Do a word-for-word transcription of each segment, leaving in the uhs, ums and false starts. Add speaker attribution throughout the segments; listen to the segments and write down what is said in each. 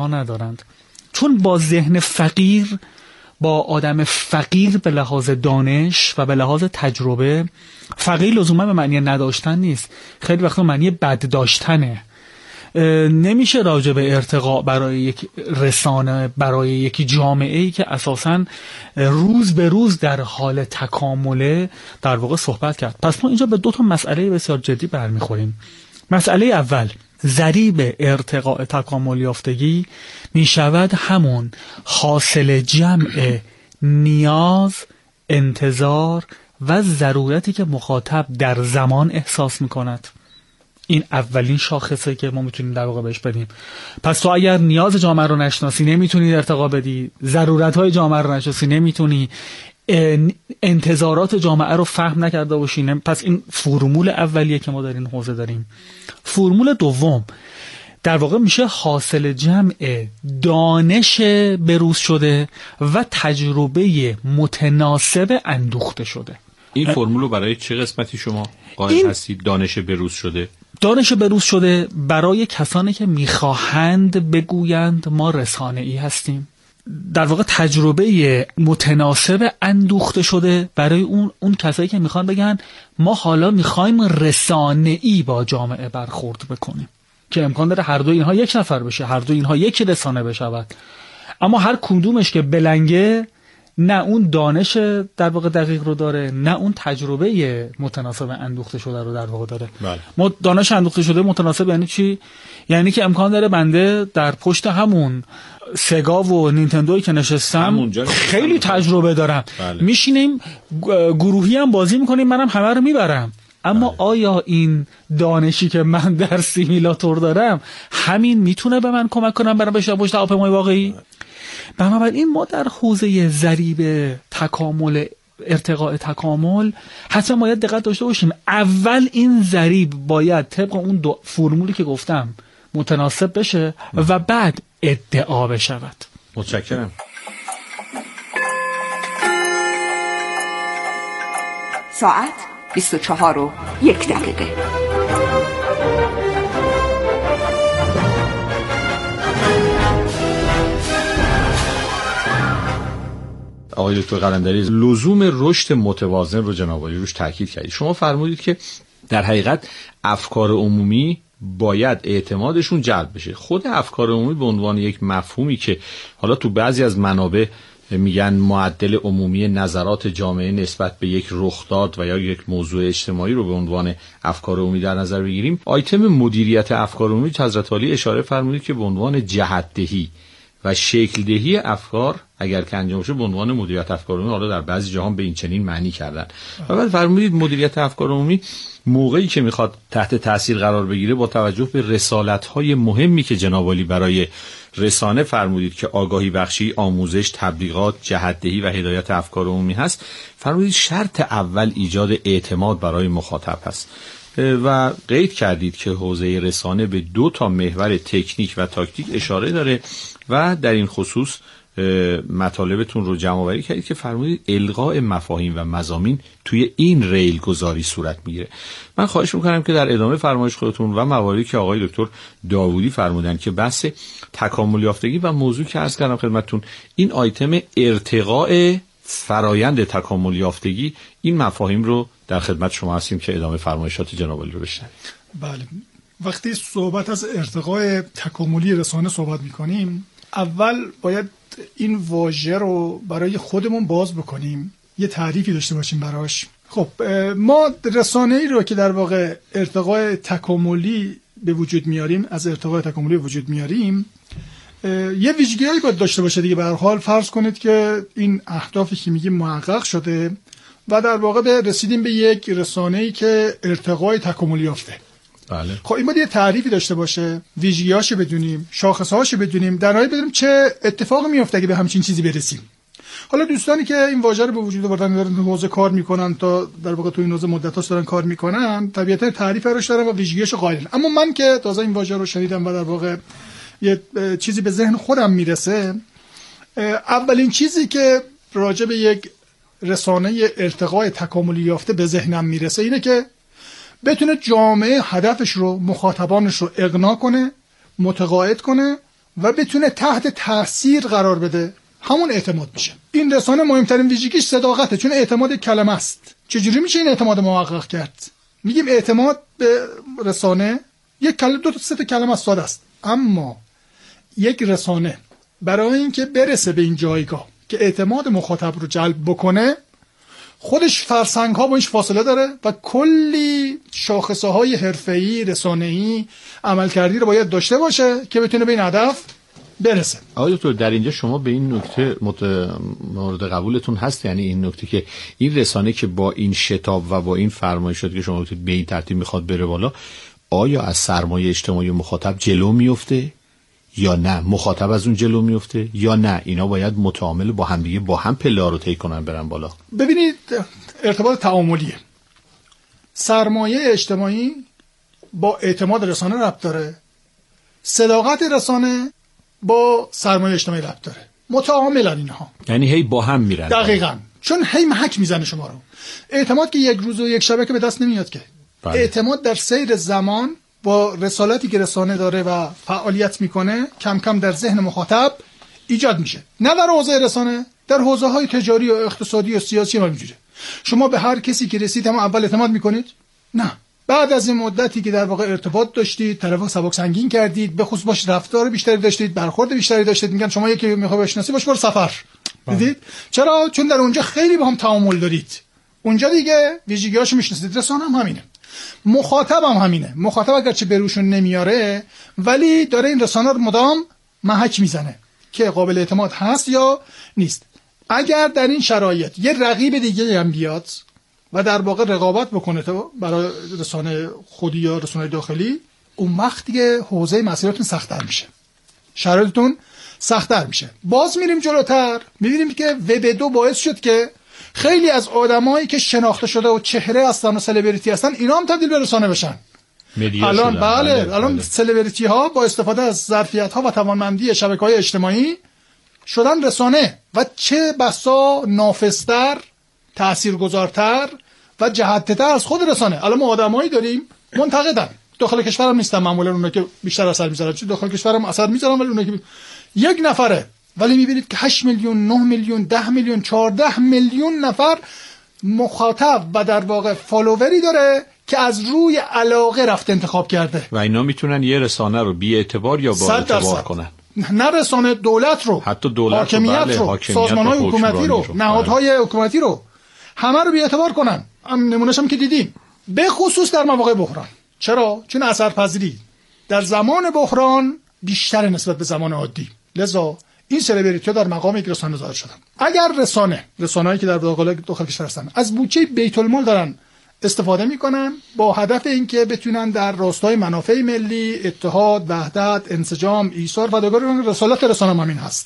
Speaker 1: ندارند، چون با ذهن فقیر، با آدم فقیر به لحاظ دانش و به لحاظ تجربه، فقیر لزوما به معنی نداشتن نیست، خیلی وقتا معنی بد داشتنه. نمیشه راجع به ارتقاء برای یک رسانه، برای یک جامعه‌ای که اساساً روز به روز در حال تکامله در واقع صحبت کرد. پس ما اینجا به دو تا مسئله بسیار جدی برمیخوریم. مسئله اول، ضریب ارتقاء تکامل یافتگی می شود همون حاصل جمع نیاز، انتظار و ضرورتی که مخاطب در زمان احساس می کند. این اولین شاخصه که ما میتونیم در واقع بهش بدیم. پس تو اگر نیاز جامعه رو نشناسی نمیتونی ارتقا بدی، ضرورت‌های جامعه رو نشناسی نمیتونی، انتظارات جامعه رو فهم نکرده باشی. پس این فرمول اولیه که ما در این حوزه داریم. فرمول دوم در واقع میشه حاصل جمع دانش بروز شده و تجربه متناسب اندوخته شده.
Speaker 2: این فرمول رو برای چه قسمتی شما قائل هستید؟ دانش بروز شده
Speaker 1: دانش بروز شده برای کسانی که میخواهند بگویند ما رسانه‌ای هستیم. در واقع تجربه متناسب اندوخته شده برای اون اون کسایی که میخوان بگن ما حالا میخوایم رسانه‌ای با جامعه برخورد بکنیم، که امکان داره هر دو اینها یک نفر بشه، هر دو اینها یک رسانه بشود، اما هر کدومش که بلنگه نه اون دانش در واقع دقیق رو داره، نه اون تجربه متناسب اندوخته شده رو در واقع داره.
Speaker 2: بله.
Speaker 1: ما دانش اندوخته شده متناسب یعنی چی؟ یعنی که امکان داره بنده در پشت همون سگا و نینتندویی که نشستم خیلی تجربه دارم، بله. میشینیم گروهی هم بازی میکنیم، منم همه رو میبرم، اما بله. آیا این دانشی که من در سیمیلاتور دارم همین میتونه به من کمک کنم برام بشه پشت هواپیمای واقعی؟ بنابراین ما در حوزه ضریب تکامل، ارتقاء تکامل حتما باید دقت داشته باشیم. اول این ضریب باید طبق اون دو فرمولی که گفتم متناسب بشه و بعد ادعا بشود.
Speaker 2: متشکرم.
Speaker 3: ساعت بیست و چهار و یک دقیقه.
Speaker 2: آقای دکتر قلندری، لزوم رشد متوازن رو جناب عالی روش تاکید کردید. شما فرمودید که در حقیقت افکار عمومی باید اعتمادشون جلب بشه. خود افکار عمومی به عنوان یک مفهومی که حالا تو بعضی از منابع میگن معدل عمومی نظرات جامعه نسبت به یک رخداد و یا یک موضوع اجتماعی رو به عنوان افکار عمومی در نظر بگیریم، آیتم مدیریت افکار عمومی حضرت عالی اشاره فرمودید که به عنوان جهت‌دهی و شکل دهی افکار اگر که انجام شه به عنوان مدیریت افکار عمومی، حالا در بعضی جاها به این چنین معنی کردن. و بعد فرمودید مدیریت افکار عمومی موقعی که میخواد تحت تاثیر قرار بگیره با توجه به رسالت‌های مهمی که جناب عالی برای رسانه فرمودید که آگاهی بخشی، آموزش، تبلیغات، جهت‌دهی و هدایت افکار عمومی هست، فرمودید شرط اول ایجاد اعتماد برای مخاطب هست و قید کردید که حوزه رسانه به دو تا محور تکنیک و تاکتیک اشاره داره و در این خصوص مطالبتون رو جمع آوری کردید که فرمودید القاء مفاهیم و مضامین توی این ریل گذاری صورت میگیره. من خواهش میکنم که در ادامه فرمایش خودتون و مواردی که آقای دکتر داوودی فرمودن که بحث تکامل یافتگی و موضوع که عرض کردم خدمتتون این آیتم ارتقاء فرایند تکامل یافتگی، این مفاهیم رو در خدمت شما هستیم که ادامه فرمایشات جناب عالی رو بشنوید.
Speaker 4: بله، وقتی صحبت از ارتقاء تکاملی رسانه صحبت میکنیم، اول باید این واژه رو برای خودمون باز بکنیم، یه تعریفی داشته باشیم براش. خب ما رسانه‌ای رو که در واقع ارتقاء تکاملی به وجود میاریم، از ارتقاء تکاملی به وجود میاریم، یه ویژگی‌هایی باید داشته باشه دیگه. به هر حال فرض کنید که این اهدافی که میگیم محقق شده و در واقع به رسیدیم به یک رسانه‌ای که ارتقاء تکاملی یافته.
Speaker 2: بله.
Speaker 4: خب این باید یه تعریفی داشته باشه، ویژگی‌هاشو بدونیم، شاخص‌هاشو بدونیم، در نهایت بدونیم چه اتفاقی میفته اگه به همچین چیزی برسیم. حالا دوستانی که این واژه رو به وجود آوردن، دارن تو حوزه کار میکنن، تا در واقع تو این حوزه مدت‌ها دارن کار میکنن، طبیعتاً تعریف روش دارن و ویژگی‌هاشو قائلن. اما من که تازه این واژه رو شنیدم و در واقع یه چیزی به ذهن خودم میرسه، اولین چیزی که راجع به یک رسانه ارتقاء تکاملی یافته به ذهنم میرسه اینه که بتونه جامعه هدفش رو، مخاطبانش رو اقناع کنه، متقاعد کنه و بتونه تحت تاثیر قرار بده، همون اعتماد میشه. این رسانه مهمترین ویژگیش صداقته، چون اعتماد کلمه است. چجوری میشه این اعتماد محقق کرد؟ میگیم اعتماد به رسانه یک کلمه، دو تا سه تا کلمه ساده است، اما یک رسانه برای اینکه برسه به این جایگاه که اعتماد مخاطب رو جلب بکنه، خودش فرسنگ ها با اینش فاصله داره و کلی شاخصه های حرفه‌ای، رسانه‌ای، عملکردی رو باید داشته باشه که بتونه به این هدف برسه.
Speaker 2: آقای دکتر در اینجا شما به این نکته مورد قبولتون هست، یعنی این نکته که این رسانه که با این شتاب و با این فرمایشاتی که شما گفتید به این ترتیب میخواد بره بالا، آیا از سرمایه اجتماعی مخاطب جلو میفته یا نه مخاطب از اون جلو میفته یا نه اینا باید متعامل با هم دیگه با هم پله رو طی کنن برن بالا؟
Speaker 4: ببینید ارتباط تعاملیه. سرمایه اجتماعی با اعتماد رسانه ربط داره، صداقت رسانه با سرمایه اجتماعی ربط داره، متعاملن اینها،
Speaker 2: یعنی هی با هم میرن.
Speaker 4: دقیقاً، چون هی محک میزنه شما رو. اعتماد که یک روز و یک شبه که به دست نمیاد که. بله. اعتماد در سیر زمان با رسالتی که رسانه داره و فعالیت میکنه کم کم در ذهن مخاطب ایجاد میشه. نه در حوزه رسانه، در حوزه های تجاری و اقتصادی و سیاسی هم اینجوریه. شما به هر کسی که رسید هم اول اعتماد میکنید؟ نه. بعد از این مدتی که در واقع ارتباط داشتید، طرفو سبک سنگین کردید، به خصوص باش رفتار بیشتری داشتید، برخورد بیشتری داشتید، میگن شما یکی میخوای بشناسی باش برو سفر. دیدید؟ چرا؟ چون در اونجا خیلی با هم تعامل دارید. اونجا دیگه ویژگی‌هاشو میشناسید. رسانه هم همینه. مخاطب هم همینه. مخاطب اگرچه بروشون نمیاره ولی داره این رسانه رو مدام محک میزنه که قابل اعتماد هست یا نیست. اگر در این شرایط یه رقیب دیگه هم بیاد و در واقع رقابت بکنه تو برای رسانه خودی یا رسانه داخلی، اون وقت دیگه حوزه مسئولیتتون سخت‌تر میشه، شرایطتون سخت‌تر میشه. باز میریم جلوتر، میبینیم که وب دو باعث شد که خیلی از آدمایی که شناخته شده و چهره هستن و سلبریتی هستن اینا هم تبدیل به رسانه بشن. الان بله, بله الان بله. سلبریتی ها با استفاده از ظرفیت ها و توانمندی شبکه‌های اجتماعی شدن رسانه و چه بسا نافذتر، تاثیرگذارتر و جهت‌تر از خود رسانه. الان ما آدمایی داریم منتقدن، داخل کشورم نیستن معمولا اونا که بیشتر اثر میذارن، چون داخل کشورم اثر میذارن ولی اونا که یک نفره، ولی میبینید که هشت میلیون، نه میلیون، ده میلیون، چهارده میلیون نفر مخاطب و در واقع فالووری داره که از روی علاقه رفته انتخاب کرده و
Speaker 2: اینا میتونن یه رسانه رو بی اعتبار یا با اعتبار کنن.
Speaker 4: نه رسانه، دولت رو،
Speaker 2: حتی دولت
Speaker 4: حاکمیت
Speaker 2: رو, بله،
Speaker 4: رو، سازمان‌های حکومتی رو، نهادهای حکومتی رو، همه رو بی اعتبار کنن. هم نمونهش هم که دیدیم، به خصوص در مواقع بحران. چرا؟ چون اثرپذیری در زمان بحران بیشتر نسبت به زمان عادی. لذا این سلبریتی‌ها در مقام یک رسانه ظاهر شدن. اگر رسانه، رسانه‌ای که در داخل داخل کشور هستن، از بودجه بیت المال دارن استفاده میکنن با هدف اینکه بتونن در راستای منافع ملی، اتحاد، وحدت، انسجام، ایثار و دگار، رسالت رسانه همین هست.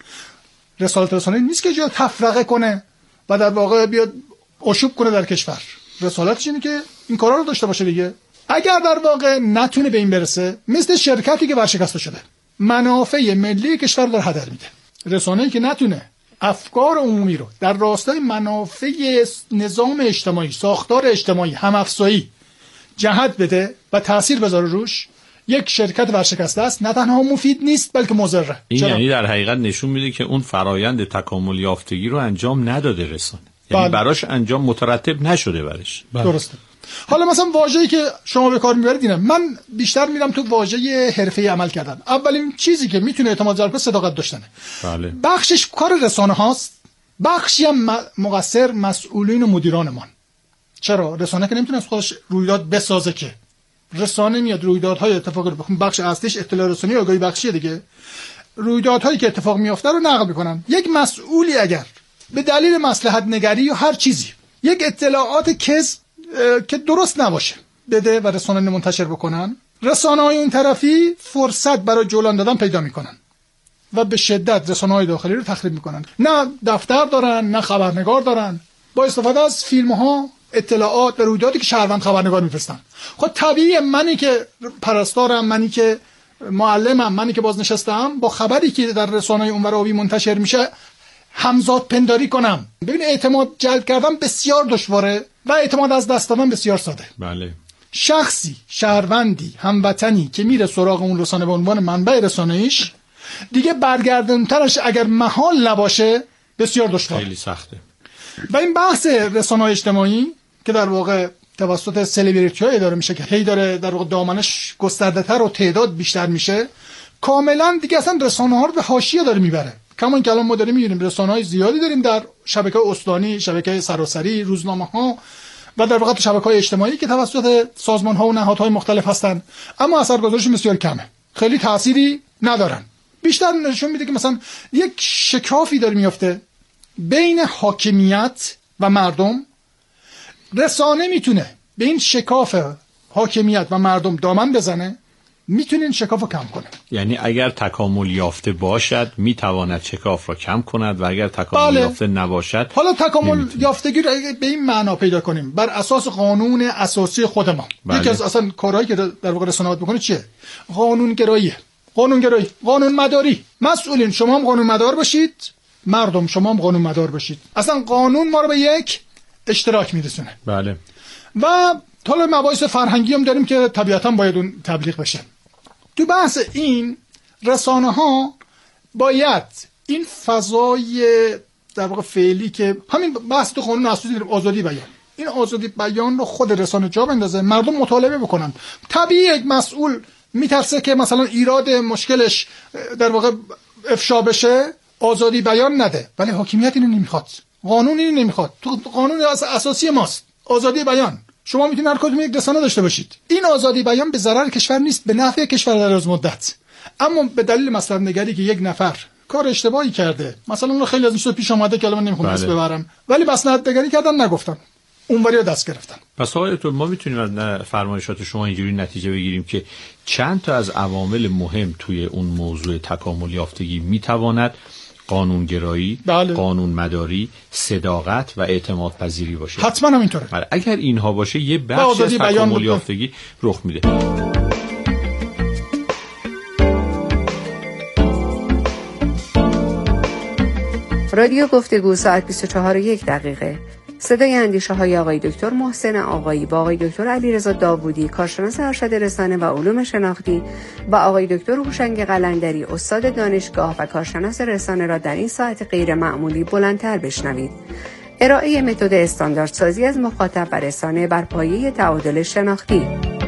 Speaker 4: رسالت رسانه نیست که جا تفرقه کنه و در واقع بیاد آشوب کنه در کشور. رسالتش اینه که این کارا رو داشته باشه دیگه. اگر در واقع نتونه به این برسه، مثل شرکتی که ورشکسته شده، منافع ملی کشور در هدر میده. رسانه‌ای که نتونه افکار عمومی رو در راستای منافع نظام اجتماعی، ساختار اجتماعی، هم‌افزایی جهت بده و تأثیر بذاره روش، یک شرکت ورشکسته است. نه تنها مفید نیست بلکه مضره.
Speaker 2: این یعنی در حقیقت نشون میده که اون فرایند تکامل یافتگی رو انجام نداده رسانه، یعنی بله. براش انجام مترتب نشده برش.
Speaker 4: بله. درسته. حالا مثلا واژه‌ای که شما به کار میبرید اینه، من بیشتر میرم تو واژه حرفه‌ای عمل کردن. اولین چیزی که میتونه اعتماد جلب کنه صداقت داشتنه.
Speaker 2: بله.
Speaker 4: بخشش کار رسانه هاست، بخشی هم مقصر مسئولین و مدیرانمان. چرا؟ رسانه که نمیتونه از خودش رویداد بسازه، که رسانه میاد رویدادهای اتفاقی رو بخون، بخش اصلیش اطلاع رسانی و آگاهی بخشیه دیگه. رویدادهایی که اتفاق میفته رو نقل میکنن. یک مسئولی اگر به دلیل مصلحت نگری یا هر چیزی یک اطلاعات کذب که درست نباشه بده و رسانه منتشر بکنن، رسانه‌های اون طرفی فرصت برای جولان دادن پیدا میکنن و به شدت رسانه‌های داخلی رو تخریب میکنن. نه دفتر دارن، نه خبرنگار دارن، با استفاده از فیلم‌ها اطلاعات و رویدادی که شهروند خبرنگار میفرستن. خب طبیعیه منی که پرستارم، منی که معلمم، منی که بازنشسته‌ام، با خبری که در رسانه‌های اونور آبی منتشر میشه همزاد پنداری کنم. ببین اعتماد جلب کردن بسیار دشواره و اعتماد از دست دادن بسیار ساده.
Speaker 2: بله.
Speaker 4: شخصی، شهروندی، هموطنی که میره سراغ اون رسانه به عنوان منبع رسانه‌ایش، دیگه برگردوندنش اگر محال نباشه بسیار دشواره،
Speaker 2: خیلی سخته.
Speaker 4: و این بحث رسانه‌های اجتماعی که در واقع توسط سلبریتی‌ها اداره میشه که هی داره در واقع دامنش گسترده‌تر و تعداد بیشتر میشه، کاملا دیگه اصلا رسانه‌ها رو به حاشیه داره میبره. کما که الان ما داریم می‌بینیم رسانه‌های زیادی داریم در شبکه استانی، شبکه سراسری، روزنامه‌ها و در واقع شبکه‌های اجتماعی که توسط سازمان‌ها و نهادهای مختلف هستن، اما اثرگذاریشون بسیار کمه، خیلی تأثیری ندارن. بیشتر نشون میده که مثلا یک شکافی داره میفته بین حاکمیت و مردم. رسانه میتونه به این شکاف حاکمیت و مردم دامن بزنه، میتونه این شکاف رو کم کنه.
Speaker 2: یعنی اگر تکامل یافته باشد میتواند شکاف را کم کند و اگر تکامل
Speaker 4: بله.
Speaker 2: یافته نباشد،
Speaker 4: حالا تکامل یافتگی رو به این معنا پیدا کنیم بر اساس قانون اساسی خود ما.
Speaker 2: بله.
Speaker 4: یکی از اصلا کارهایی که در واقع رسانه‌ها میکنه چیه؟ قانون گراییه. قانون گرایی، قانون مداری. مسئولین شما هم قانون مدار باشید، مردم شما هم قانون مدار باشید. اصلا قانون ما رو به یک اشتراک میرسونه.
Speaker 2: بله.
Speaker 4: و حالا مباحث فرهنگی هم داریم که طبیعتاً باید اون تبلیغ بشه. تو بحث این رسانه ها باید این فضای در واقع فعلی که همین بحث تو قانون اساسی داریم، آزادی بیان، این آزادی بیان رو خود رسانه جا بندازه، مردم مطالبه بکنن. طبیعی یک مسئول میترسه که مثلا ایراد مشکلش در واقع افشا بشه، آزادی بیان نده، ولی حاکمیت اینو نمیخواد، قانون اینو نمیخواد. تو قانون اساسی ماست آزادی بیان، شما میتونید هر کدوم یک رسانه داشته باشید. این آزادی بیان به ضرر کشور نیست، به نفع کشور در دراز مدت. اما به دلیل مثلا نگری که یک نفر کار اشتباهی کرده، مثلا خیلی از این چیزا پیش اومده که الان نمیخوام اسم ببرم، ولی مسند نگری کردن نگفتن، اونوری رو دست گرفتن.
Speaker 2: پس آقای دکتر ما میتونیم از فرمایشات شما اینجوری نتیجه بگیریم که چند تا از عوامل مهم توی اون موضوع تکامل یافتگی میتواند قانونگرایی،
Speaker 4: بله.
Speaker 2: قانون مداری، صداقت و اعتماد پذیری باشه.
Speaker 4: حتما هم اینطوره.
Speaker 2: بله. اگر اینها باشه یه بخشی از تکامل یافتگی رخ میده.
Speaker 5: رادیو گفتگو ساعت بیست و چهار و یک دقیقه. صدای اندیشه های آقای دکتر محسن آقایی با آقای دکتر علیرضا داوودی، کارشناس ارشد رسانه و علوم شناختی، و آقای دکتر هوشنگ قلندری، استاد دانشگاه و کارشناس رسانه را در این ساعت غیر معمولی بلندتر بشنوید. ارائه متد استانداردسازی از مخاطب و رسانه بر پایه تعادل شناختی.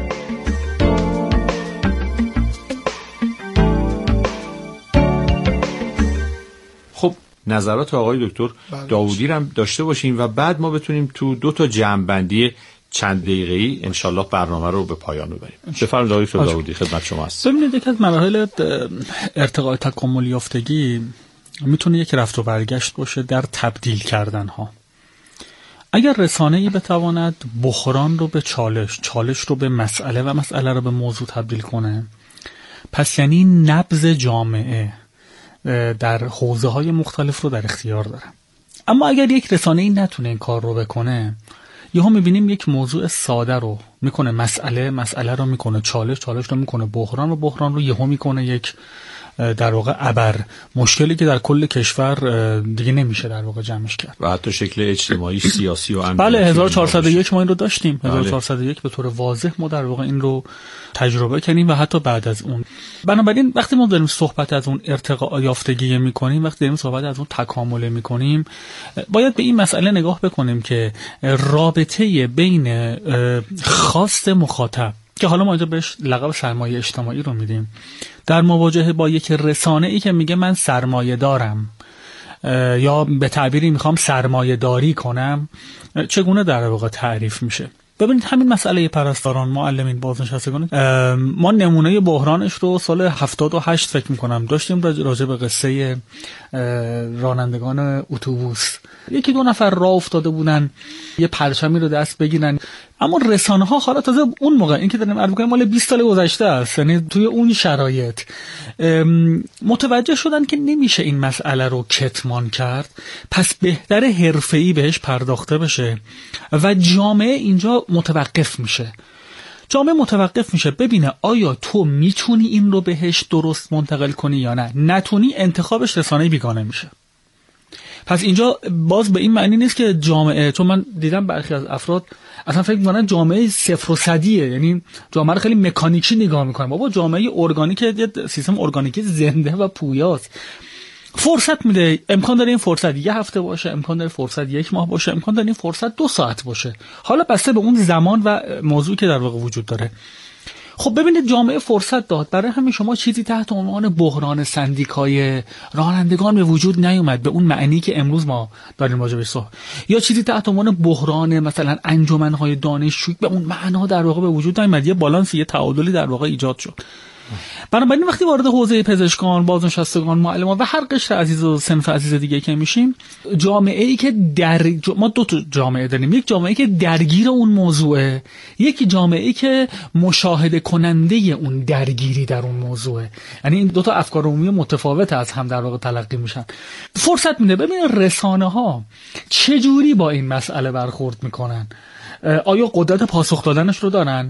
Speaker 2: خب نظرات آقای دکتر داوودی رو هم داشته باشیم و بعد ما بتونیم تو دو تا جمع‌بندی چند دقیقه‌ای انشالله برنامه رو به پایان ببریم. بفرمایید آقای دکتر داوودی، خدمت شما هست.
Speaker 1: ببینید یک از مراحل ارتقاء تکامل یافتگی میتونه یک رفت و برگشت باشه در تبدیل کردن ها. اگر رسانه‌ای بتواند بحران رو به چالش، چالش رو به مسئله و مسئله رو به موضوع تبدیل کنه، پس یعنی نبض جامعه در حوزه‌های مختلف رو در اختیار داره. اما اگر یک رسانه‌ای نتونه این کار رو بکنه، یهو می‌بینیم یک موضوع ساده رو میکنه مسئله، مسئله رو میکنه چالش، چالش رو میکنه بحران و بحران رو یهو میکنه یک در واقع ابر، مشکلی که در کل کشور دیگه نمیشه در واقع جمعش کرد
Speaker 2: و حتی شکل اجتماعی، سیاسی و امنیتی.
Speaker 1: بله هزار و چهارصد و یک ما این رو داشتیم. بله. هزار و چهارصد و یک به طور واضح ما در واقع این رو تجربه کردیم و حتی بعد از اون. بنابراین وقتی ما داریم صحبت از اون ارتقاء یافتگی میکنیم، وقتی داریم صحبت از اون تکامل میکنیم، باید به این مسئله نگاه بکنیم که رابطه بین خواست مخاطب که حالا ما اینجا بهش لقب سرمایه اجتماعی رو میدیم، در مواجهه با یک رسانه ای که میگه من سرمایه دارم یا به تعبیری میخوام سرمایه داری کنم، چگونه در واقع تعریف میشه. ببینید همین مسئله پرستاران، معلمین، بازنشستگان، ما نمونه بحرانش رو سال هفتاد و هشت فکر میکنم داشتیم راجع به قصه رانندگان اتوبوس. یکی دو نفر راه افتاده بودن یه پرچمی رو دست بگیرن، اما رسانه ها حالا تازه اون موقع این که داریم عرض می‌کنیم مال بیست سال گذشته است، یعنی توی اون شرایط متوجه شدن که نمیشه این مسئله رو کتمان کرد، پس بهتره حرفه‌ای بهش پرداخته بشه و جامعه اینجا متوقف میشه. جامعه متوقف میشه ببینه آیا تو میتونی این رو بهش درست منتقل کنی یا نه. نتونی، انتخابش رسانه بیگانه میشه. پس اینجا باز به این معنی نیست که جامعه، چون من دیدم برخی از افراد اصلا فکر می‌کنن جامعه صفر و صدیه، یعنی جامعه رو خیلی مکانیکی نگاه می‌کنن. بابا جامعه ارگانیک یه سیستم ارگانیکی زنده و پویاست. فرصت میده، امکان داره این فرصت یه هفته باشه، امکان داره فرصت یک ماه باشه، امکان داره این فرصت دو ساعت باشه، حالا بسته به اون زمان و موضوعی که در واقع وجود داره. خب ببینید جامعه فرصت داد، برای همین شما چیزی تحت عنوان بحران سندیکای رانندگان به وجود نیومد به اون معنی که امروز ما داریم راجع بهش صحبت، یا چیزی تحت عنوان بحران مثلا انجمنهای دانشجویی به اون معنا در واقع به وجود نیومد. یه بالانس، یه تعادلی در واقع ایجاد شد. بنابراین وقتی وارد حوزه پزشکان، بازنشستگان، معلمان و هر قشر عزیز و صنف عزیز دیگه که میشیم، جامعه ای که در ما دو تا جامعه داریم، یک جامعه ای که درگیر اون موضوعه، یکی جامعه ای که مشاهده کننده اون درگیری در اون موضوعه. یعنی این دو تا افکار عمومی متفاوت از هم در واقع تلقی میشن. فرصت میده. ببینید رسانه ها چه جوری با این مسئله برخورد میکنن، آیا قدرت پاسخ دادنش رو دارن؟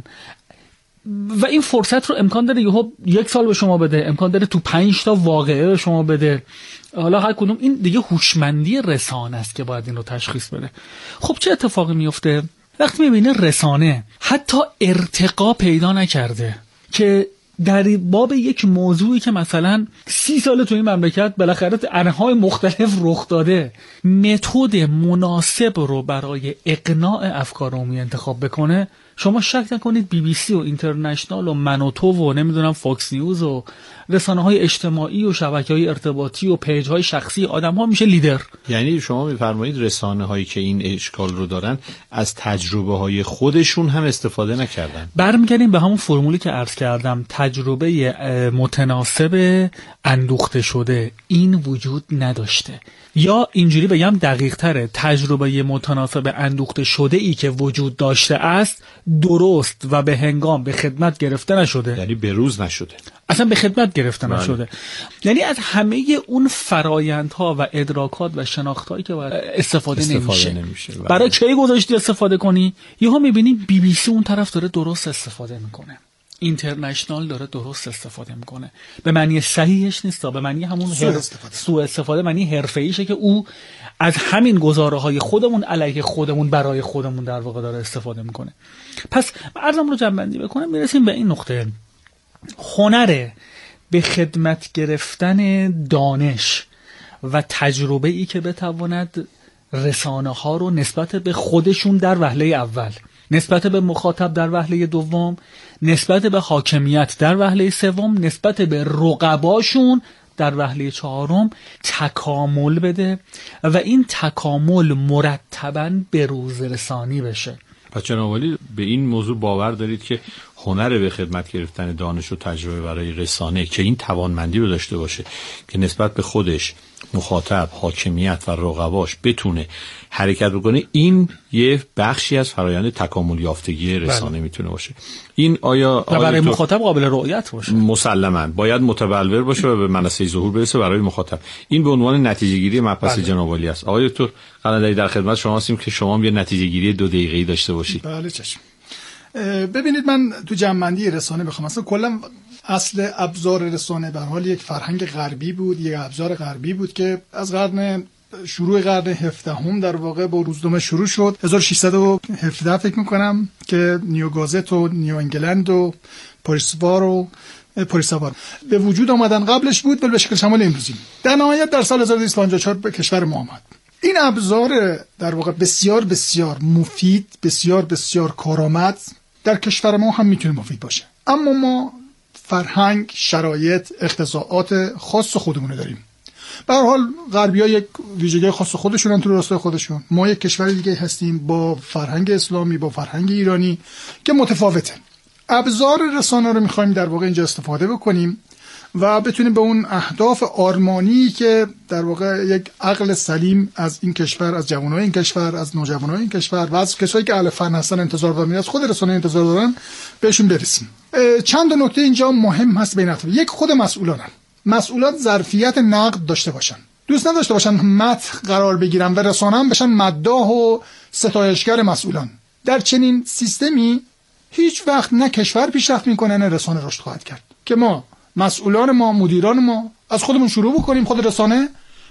Speaker 1: و این فرصت رو امکان داره یهو یک سال به شما بده، امکان داره تو پنج تا واقعه به شما بده. حالا هر کدوم این دیگه هوشمندی رسانه است که باید این رو تشخیص بده. خب چه اتفاقی میفته وقتی میبینه رسانه حتی ارتقا پیدا نکرده که در باب یک موضوعی که مثلا سی سال تو این مملکت بالاخره انواع مختلف رخ داده، متد مناسب رو برای اقناع افکار عمومی انتخاب بکنه، شما شک نکنید بی بی سی و اینترنشنال و من و تو و نمیدونم فاکس نیوز و رسانه‌های اجتماعی و شبکه‌های ارتباطی و پیج‌های شخصی آدم‌ها میشه لیدر.
Speaker 2: یعنی شما می‌فرمایید رسانه‌هایی که این اشکال رو دارن از تجربه‌های خودشون هم استفاده نکردن.
Speaker 1: برمیگردیم به همون فرمولی که عرض کردم، تجربه متناسب اندوخته شده این وجود نداشته، یا اینجوری بگم دقیق تره، تجربه متناسب اندوخته شده ای که وجود داشته است درست و به هنگام به خدمت گرفته نشده،
Speaker 2: یعنی به روز نشده،
Speaker 1: اصلا به خدمت گرفته
Speaker 2: بله.
Speaker 1: نشده. یعنی از همه اون فرایندها و ادراکات و شناختهایی که باید استفاده, استفاده نمیشه, نمیشه. برای کی گذاشتی استفاده کنی؟ یهو میبینی بی بی سی اون طرف داره درست استفاده میکنه، اینترنشنال داره درست استفاده میکنه، به معنی صحیحش نیست، به معنی همون سوء هر... استفاده. سوء استفاده معنی حرفه‌ایشه که او از همین گزاره‌های خودمون علیه خودمون برای خودمون در واقع داره استفاده میکنه. پس عرضم رو جمع‌بندی بکنم، میرسیم به این نقطه: هنر به خدمت گرفتن دانش و تجربه ای که بتواند رسانه ها رو نسبت به خودشون در وهله اول، نسبت به مخاطب در وهله دوم، نسبت به حاکمیت در وهله سوم، نسبت به رقباشون در وهله چهارم تکامل بده و این تکامل مرتباً به روز رسانی بشه.
Speaker 2: پس جناب عالی به این موضوع باور دارید که هنر به خدمت گرفتن دانش و تجربه برای رسانه که این توانمندی رو داشته باشه که نسبت به خودش، مخاطب، حاکمیت و رقباش بتونه حرکت بکنه، این یه بخشی از فرایند تکامل یافتگی رسانه بله. میتونه باشه. این آیا, آیا
Speaker 1: برای مخاطب قابل رؤیت باشه؟
Speaker 2: مسلماً باید متبلور باشه و به منصه ظهور برسه برای مخاطب. این به عنوان نتیجه گیری مبحث بله. جناب عالی است. آقای دکتر قلندری در خدمت شما هستیم که شما هم یه نتیجه گیری دو دقیقه‌ای داشته باشید.
Speaker 4: بله چشم. ببینید من تو جمع‌بندی رسانه بخوام، اصلا کلا اصل ابزار رسانه به حال یک فرهنگ غربی بود، یک ابزار غربی بود که از قرن شروع قرن هفدهم در واقع با روزنامه شروع شد. هزار و ششصد و هفده فکر می‌کنم که نیو گازت و نیو انگلند و پاریسوار و پاریسوار به وجود آمدن. قبلش بود ولی به شکل شمال امروزی. در نهایت در سال هزار و دویست و پنجاه و چهار به کشور ما آمد. این ابزار در واقع بسیار بسیار مفید، بسیار بسیار کارآمد در کشور ما هم میتونه مفید باشه، اما ما فرهنگ، شرایط، اقتضاعات خاص خودمون داریم. به هر حال غربی‌ها یک ویژگی خاص خودشون تو راستای خودشون، ما یک کشور دیگه هستیم با فرهنگ اسلامی، با فرهنگ ایرانی که متفاوته. ابزار رسانه رو می‌خوایم در واقع اینجا استفاده بکنیم و بتونیم به اون اهداف آرمانی که در واقع یک عقل سلیم از این کشور، از جوانای این کشور، از نوجوانای این کشور و از کسایی که اهل فن هستن انتظار دارن، از خود رسانه انتظار دارن، بهشون برسیم. چند تا نکته اینجا مهم هست بین اطراف. یک، خود مسئولانن. مسئولان ظرفیت نقد داشته باشن، دوست نداشته باشن مدح قرار بگیرن و رسانه هم بشن مداح و ستایشگر مسئولان. در چنین سیستمی هیچ وقت نه کشور پیشرفت میکنه نه رسانه رشد خواهد کرد. که ما مسئولان ما، مدیران ما از خودمون شروع بکنیم، خود رسانه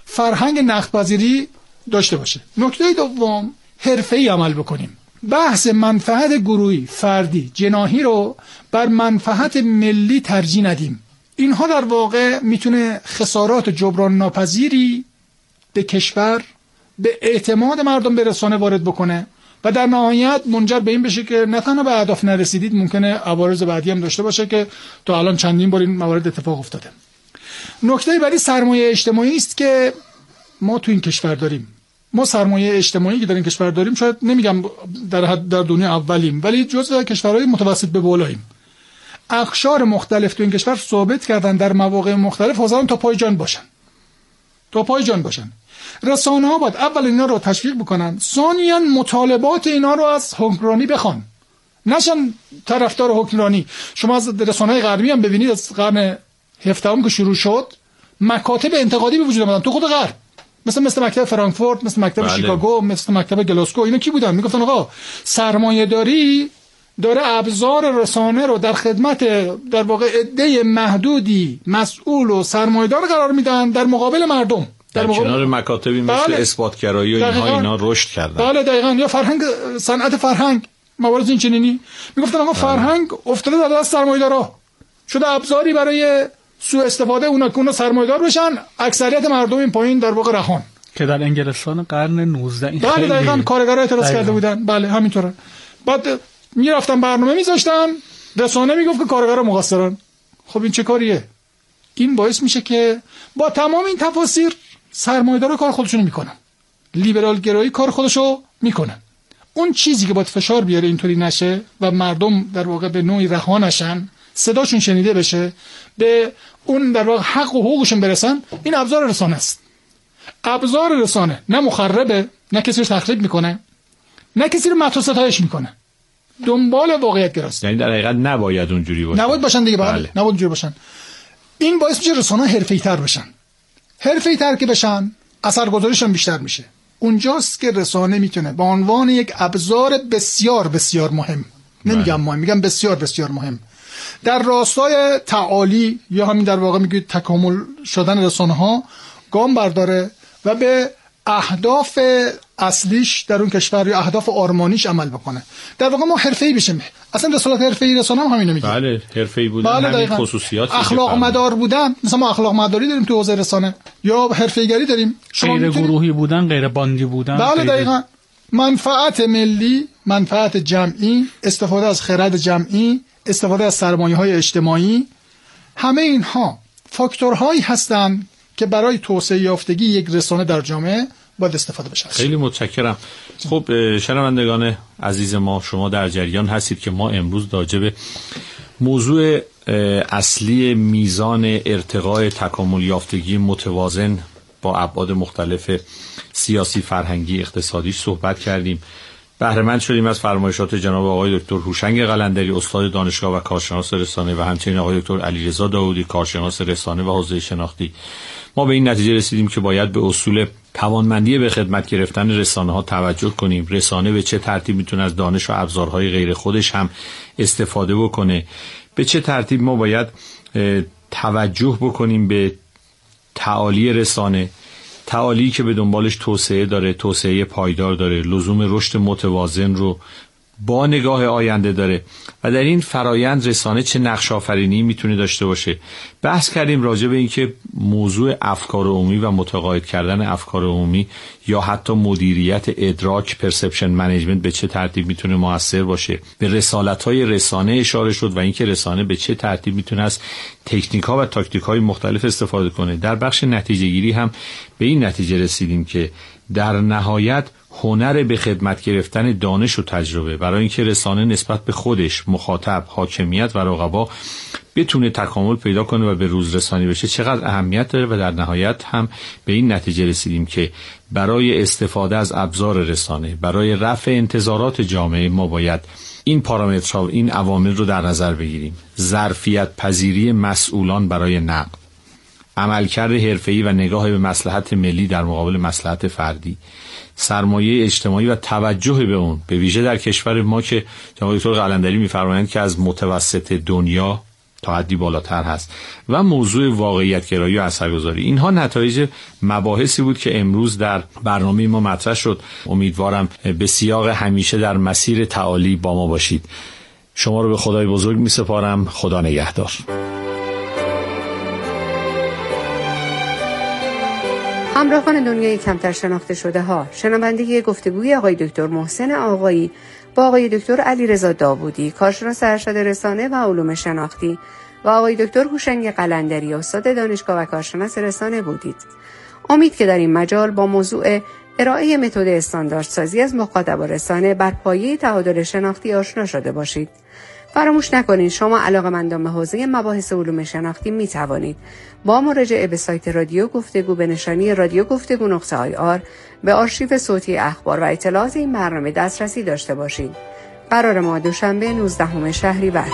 Speaker 4: فرهنگ نقدپذیری داشته باشه. نکته دوم، حرفه‌ای عمل بکنیم. بحث منفعت گروهی، فردی، جناحی رو بر منفعت ملی ترجیح ندیم. اینها در واقع میتونه خسارات جبران ناپذیری به کشور، به اعتماد مردم به رسانه وارد بکنه و در نهایت منجر به این بشه که نه تنها به اهداف نرسیدید، ممکنه عوارض بعدی هم داشته باشه که تا الان چندین بار این موارد اتفاق افتاده. نکته بعدی سرمایه اجتماعی است که ما تو این کشور داریم. ما سرمایه اجتماعی که در این کشور داریم، شاید نمیگم در حد در دنیا اولیم، ولی جزو کشورهای متوسط به بالاییم. اقشار مختلف تو این کشور ثابت کردن در مواقع مختلف حاضرن تا پای جان باشن. تا پای جان باشن. رسانه ها باید اول اینا رو تشویق بکنن، ثانیاً مطالبات اینا رو از حکمرانی بخوان، نشن طرفدار حکمرانی. شما از رسانه‌های غربی هم ببینید، از قرن هفدهم که شروع شد مکاتب انتقادی به وجود اومدن تو خود غرب، مثل مثل مکتب فرانکفورت، مثل مکتب بله. شیکاگو، مثل مکتب گلاسکو. اینا کی بودن؟ میگفتن آقا سرمایه داری داره ابزار رسانه رو در خدمت در واقع عده محدودی مسئول و سرمایه‌دار قرار میدن در مقابل مردم،
Speaker 2: در, در مقابل... کنار مکاتبی مثل بله. اثباتگرایی و اینها اینا رشد کردن.
Speaker 4: بله دقیقاً. یا فرهنگ، صنعت فرهنگ، موارد این چنینی. میگفتن آقا فرهنگ افتاده در دست سرمایه‌دارا، شده ابزاری برای سوء استفاده اونا که اونا سرمایه‌دار بشن، اکثریت مردم این پایین در واقع رهان.
Speaker 1: که در انگلستان قرن نوزدهم این
Speaker 4: بله
Speaker 1: خیلی
Speaker 4: دقیقاً کارگرها اعتراض کرده بودن. بله همینطوره. بعد میرفتن برنامه میذاشتن، رسانه میگفت که کارگرها مقصرن. خب این چه کاریه؟ این باعث میشه که با تمام این تفاسیر سرمایه‌دارا کار خودشونو میکنن، لیبرال گرایی کار خودشو میکنن. اون چیزی که باید فشار بیاره اینطوری نشه و مردم در واقع به نوعی رها نشن، صداشون شنیده بشه، به اون در واقع حق و حقوقشون برسن، این ابزار رسانه است. ابزار رسانه نه مخربه، نه کسی رو تخریب میکنه، نه کسی رو مدح و ستایش میکنه، دنبال واقعیت گراست.
Speaker 2: یعنی در حقیقت نباید اونجوری باشن.
Speaker 4: نباید باشن دیگه. بله. بله. نباید اونجوری باشن. این باعث میشه رسانه حرفه‌ای‌تر بشن. حرفه‌ای‌تر که بشن، اثرگذاریشون بیشتر میشه. اونجاست که رسانه میتونه به عنوان یک ابزار بسیار بسیار مهم، نمیگم مهم، میگم بسیار بسیار مهم، در راستای تعالی یا همین در واقع میگید تکامل شدن رسانه ها گام برداره و به اهداف اصلیش در اون کشور یا اهداف آرمانیش عمل بکنه. در واقع ما حرفه‌ای بشیم. اصلا رسالت حرفه‌ای رسانه هم همینو میگه.
Speaker 2: بله، حرفه‌ای بودن بله همین خصوصیات.
Speaker 4: اخلاق مدار بودن، مثلا ما اخلاق مداری داریم تو حوزه رسانه، یا حرفه‌ای‌گری داریم.
Speaker 1: غیر گروهی بودن، غیر باندی بودن.
Speaker 4: بله دقیقاً. منفعت ملی، منفعت جمعی، استفاده از خرد جمعی، استفاده از سرمایه‌های اجتماعی، همه اینها فاکتورهایی هستند که برای توسعه یافتگی یک رسانه در جامعه باید استفاده بشه.
Speaker 2: خیلی متشکرم. خب شنوندگان عزیز ما، شما در جریان هستید که ما امروز راجع به موضوع اصلی میزان ارتقای تکامل یافتگی متوازن با ابعاد مختلف سیاسی، فرهنگی، اقتصادیش صحبت کردیم. بهره مند شدیم از فرمایشات جناب آقای دکتر هوشنگ قلندری، استاد دانشگاه و کارشناس رسانه، و همچنین آقای دکتر علیرضا داوودی، کارشناس رسانه و حوزه شناختی. ما به این نتیجه رسیدیم که باید به اصول توانمندی به خدمت گرفتن رسانه ها توجه کنیم. رسانه به چه ترتیب میتونه از دانش و ابزارهای غیر خودش هم استفاده بکنه، به چه ترتیب ما باید توجه بکنیم به تعالی رسانه، تعالی که به دنبالش توسعه داره، توسعه پایدار داره، لزوم رشد متوازن رو با نگاه آینده داره و در این فرایند رسانه چه نقش آفرینی میتونه داشته باشه. بحث کردیم راجع به اینکه موضوع افکار عمومی و متقاعد کردن افکار عمومی یا حتی مدیریت ادراک، پرسپشن منیجمنت، به چه ترتیب میتونه موثر باشه. به رسالت‌های رسانه اشاره شد و اینکه رسانه به چه ترتیب میتونه از تکنیک‌ها و تاکتیک‌های مختلف استفاده کنه. در بخش نتیجه‌گیری هم به این نتیجه رسیدیم که در نهایت هنر به خدمت گرفتن دانش و تجربه برای اینکه رسانه نسبت به خودش، مخاطب، حاکمیت و رقبا بتونه تکامل پیدا کنه و به روز رسانی بشه چقدر اهمیت داره. و در نهایت هم به این نتیجه رسیدیم که برای استفاده از ابزار رسانه، برای رفع انتظارات جامعه، ما باید این پارامترها، این عوامل رو در نظر بگیریم: ظرفیت پذیری مسئولان برای نقد، عملکرد حرفه‌ای و نگاه به مصلحت ملی در مقابل مصلحت فردی، سرمایه اجتماعی و توجه به اون، به ویژه در کشور ما که جناب دکتر قلندری می‌فرمایند که از متوسط دنیا تا حدی بالاتر هست و موضوع واقعیت گرایی و اثرگذاری. اینها نتایج مباحثی بود که امروز در برنامه ما مطرح شد. امیدوارم به سیاق همیشه در مسیر تعالی با ما باشید. شما رو به خدای بزرگ می سپارم. خدا نگهدار.
Speaker 5: همراهان دنیای کمتر شناخته شده ها، شنوندگی گفتگوی آقای دکتر محسن آقایی با آقای دکتر علیرضا داوودی، کارشناس ارشد رسانه و علوم شناختی، و آقای دکتر هوشنگ قلندری، استاد دانشگاه و کارشناس رسانه بودید. امید که در این مجال با موضوع ارائه متد استانداردسازی از مخاطب و رسانه بر پایه تعادل شناختی آشنا شده باشید. فراموش نکنید شما علاقه‌مندان به حوزه مباحث علوم شناختی می توانید با مراجعه به سایت رادیو گفتگو به نشانی رادیو گفتگو نقطه آی آر به آرشیو صوتی اخبار و اطلاعات این برنامه دسترسی داشته باشید. قرار ما دوشنبه نوزدهم شهریور.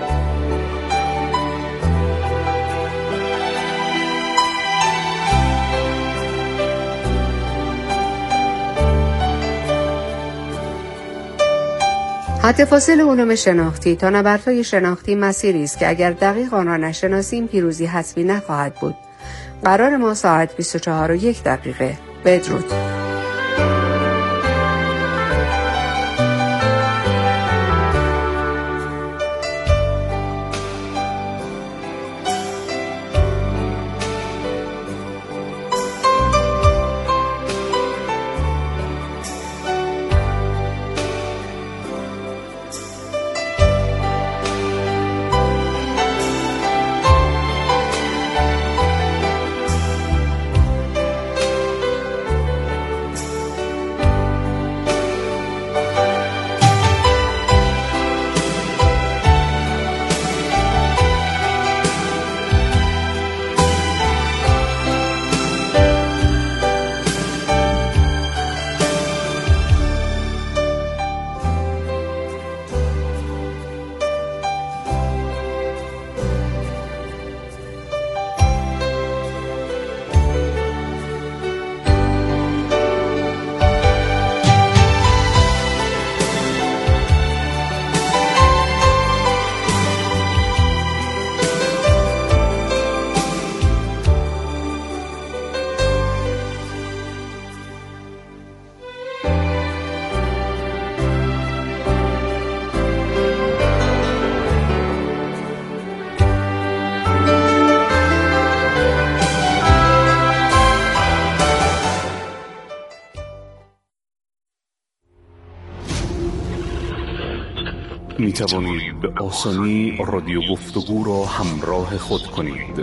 Speaker 5: حد فاصل علوم شناختی تا نبردهای شناختی مسیری است که اگر دقیق آن را نشناسیم پیروزی حتمی نخواهد بود. قرار ما ساعت بیست و چهار و یک دقیقه. بدرود.
Speaker 6: می توانید به آسانی رادیو گفتگو را همراه خود کنید.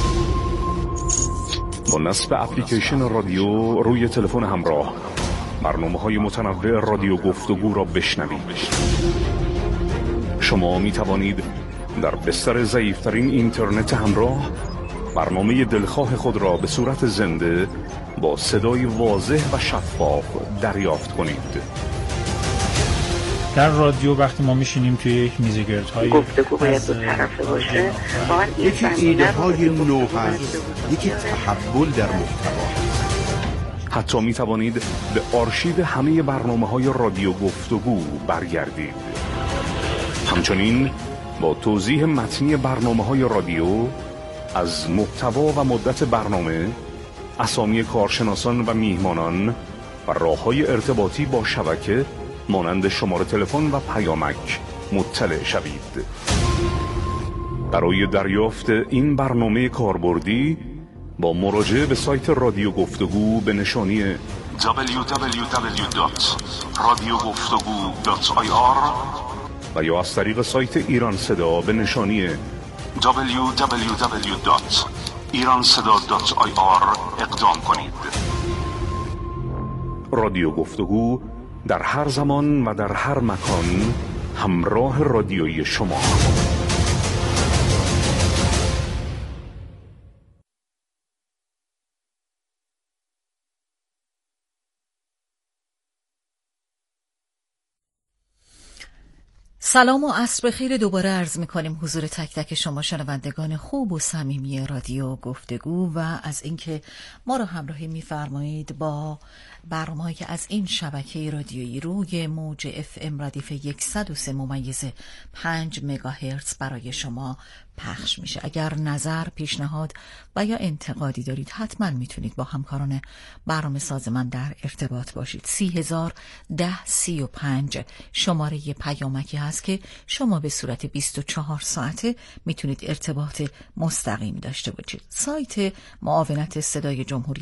Speaker 6: با نصب اپلیکیشن رادیو روی تلفن همراه برنامه‌های متنوع رادیو گفتگو را بشنوید. شما می توانید در بستر ضعیف‌ترین اینترنت همراه برنامه دلخواه خود را به صورت زنده با صدای واضح و شفاف دریافت کنید.
Speaker 7: در رادیو وقتی ما میشینیم توی یک میزگردهای
Speaker 8: گفتگو باید دو طرفه باشه،
Speaker 9: یکی ایده های نو هست، یکی تحول در محتوا.
Speaker 6: حتی می توانید به آرشیو همه برنامه های رادیو گفتگو برگردید. همچنین با توضیح متنی برنامه های رادیو از محتوا و مدت برنامه، اسامی کارشناسان و میهمانان و راه‌های ارتباطی با شبکه مانند شماره تلفن و پیامک مطلع شوید. برای دریافت این برنامه کاربردی با مراجعه به سایت رادیو گفتگو به نشانی دبلیو دبلیو دبلیو دات رادیو گفتگو دات آی آر و یا از طریق سایت ایران صدا به نشانی دبلیو دبلیو دبلیو دات ایران صدا دات آی آر اقدام کنید. رادیو گفتگو در هر زمان و در هر مکان همراه رادیویی شما.
Speaker 10: سلام و عصر بخیر دوباره عرض می‌کنیم حضور تک تک شما شنوندگان خوب و صمیمی رادیو گفتگو و از اینکه ما را همراهی می‌فرمایید با برنامه‌ای که از این شبکه رادیویی روی موج اف ام ردیف صد و سه ممیز پنج مگاهرتز برای شما پخش میشه. اگر نظر، پیشنهاد و یا انتقادی دارید حتما میتونید با همکاران برنامه ساز من در ارتباط باشید. سی هزار ده سی و پنج شماره پیامکی هست که شما به صورت بیست و چهار ساعته میتونید ارتباط مستقیم داشته باشید. سایت معاونت صدای جمهوری